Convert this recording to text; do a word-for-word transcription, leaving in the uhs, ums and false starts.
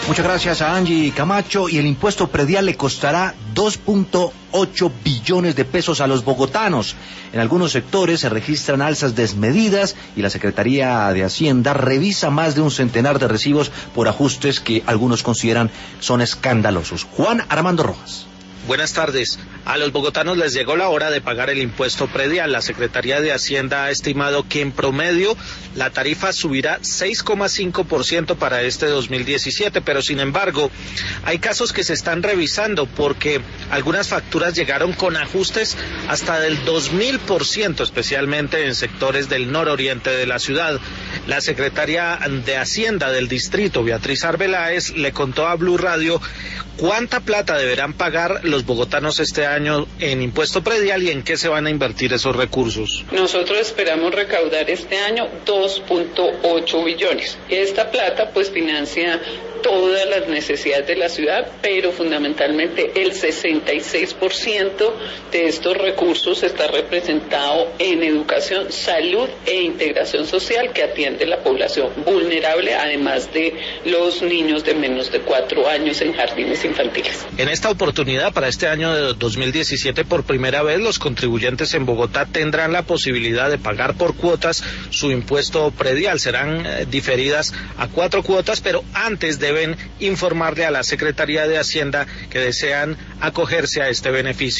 Muchas gracias a Angie Camacho. Y el impuesto predial le costará dos punto ocho billones de pesos a los bogotanos. En algunos sectores se registran alzas desmedidas y la Secretaría de Hacienda revisa más de un centenar de recibos por ajustes que algunos consideran son escandalosos. Juan Armando Rojas. Buenas tardes. A los bogotanos les llegó la hora de pagar el impuesto predial. La Secretaría de Hacienda ha estimado que en promedio la tarifa subirá seis coma cinco por ciento para este dos mil diecisiete, pero sin embargo hay casos que se están revisando porque algunas facturas llegaron con ajustes hasta del dos mil por ciento, especialmente en sectores del nororiente de la ciudad. La Secretaria de Hacienda del distrito, Beatriz Arbeláez, le contó a Blue Radio cuánta plata deberán pagar los bogotanos este año en impuesto predial y en qué se van a invertir esos recursos. Nosotros esperamos recaudar este año dos punto ocho billones. Esta plata pues financia todas las necesidades de la ciudad, pero fundamentalmente el sesenta y seis por ciento de estos recursos está representado en educación, salud e integración social que atiende la población vulnerable, además de los niños de menos de cuatro años en jardines infantiles. En esta oportunidad, para este año de dos mil diecisiete, por primera vez los contribuyentes en Bogotá tendrán la posibilidad de pagar por cuotas su impuesto predial. Serán eh, diferidas a cuatro cuotas, pero antes deben informarle a la Secretaría de Hacienda que desean acogerse a este beneficio.